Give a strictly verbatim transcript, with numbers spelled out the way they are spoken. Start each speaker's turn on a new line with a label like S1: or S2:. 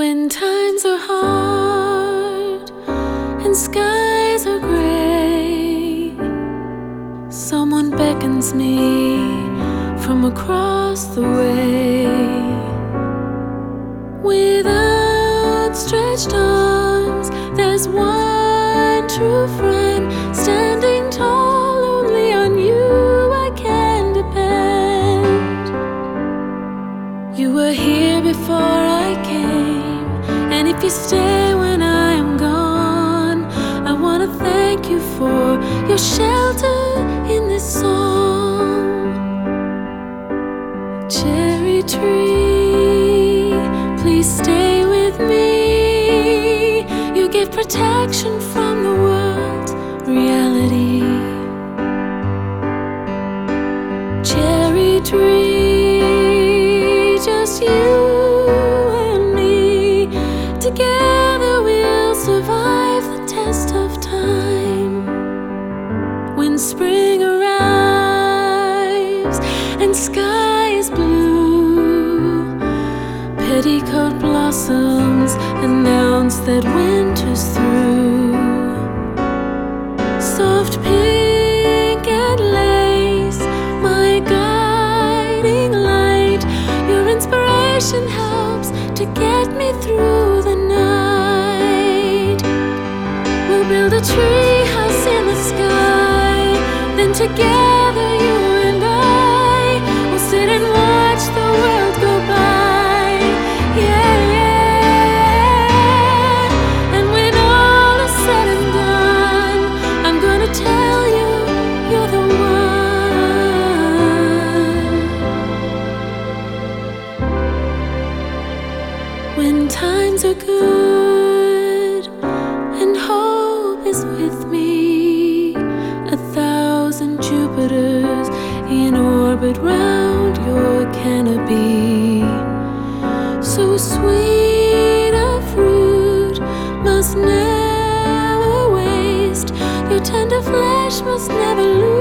S1: When times are hard and skies are gray, someone beckons me from across the way. With outstretched arms, there's one true friend standing tall. Only on you I can depend. You were here before I came, and if you stay when I am gone, I wanna thank you for your shelter in this song. Cherry tree, please stay with me. You give protection from the world's reality. Cherry tree, just you and me. Together we'll survive the test of time. When spring arrives and sky is blue, petticoat blossoms announce that winter's through. Soft pink and lace, my guiding light. Your inspiration helps to get me through the night. We'll build a tree house in the sky, then together you and I will sit and watch the world go by. Yeah, yeah. And when all is said and done, I'm gonna tell you you're the one. When times are good and hope is with me, a thousand Jupiters in orbit round your canopy. So sweet a fruit must never waste, your tender flesh must never lose